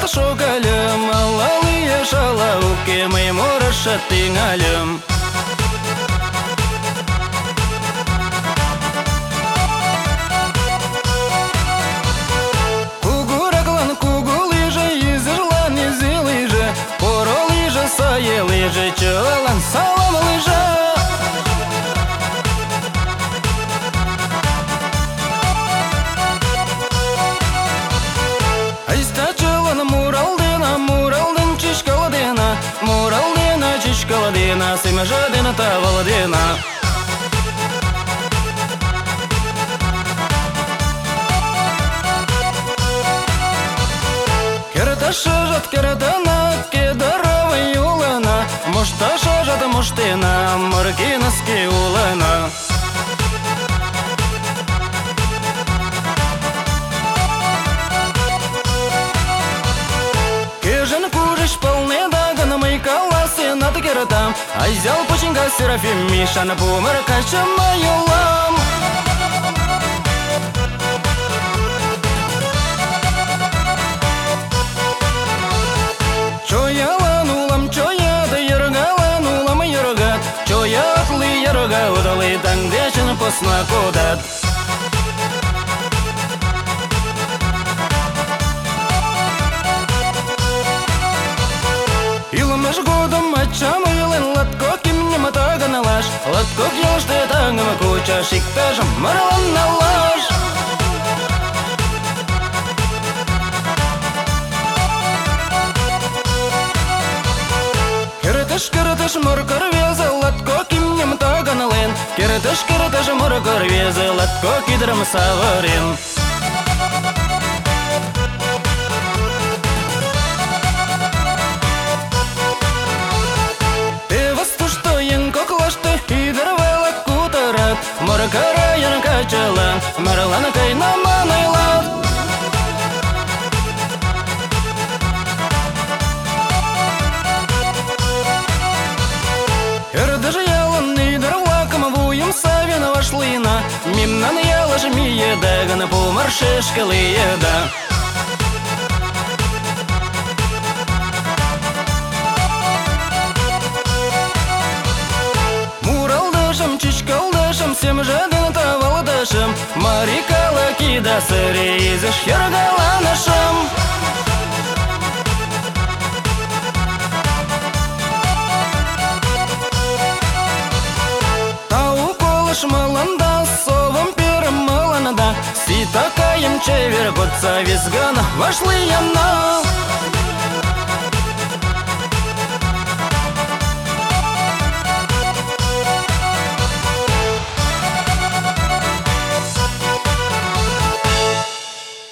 Шалат шогалым, алалые шалауки, моему расшатынгалым. Кугураглан кугулыжы, изырлан изылыжы, поролыжы, сайылыжы, чылан саламлыжы. Муралдина, чишкаладина, симажадина, таваладина. Керта-шажат, кератана, кедарова юлана, мушта-шажат, муштина, маркинаски улана. Кежен куриш полный дагана, майкаласы над кератам, а взял починга Серафим Миша на пумар качама юлам. Чоялан улам, чоя да яргалан улам яргат, чоя атлы ярга удалы тангдечен посна кодат. Илмаш годом ачам илен латко кимне матага налаш, латко кьёште тангама куча шиктажам марлан налаш. Керетеш моркар везе латко кимне матага нален, керетеш моркар везе латко кидрам саварин. Моркараян качалан, марлана кайна манайлат. Эрдэж ялан нидер влакам вуем савина вашлина, мимнан ялаш миедагана пумар шешкалыеда. Муралдашам, чичкалдашам, всем жадын тавалдашам, марикала кидасыри изыш хергаланашам. Тау колыш маланда, совым перым маланада, ситакаем чевер годца визгана вашлыяна.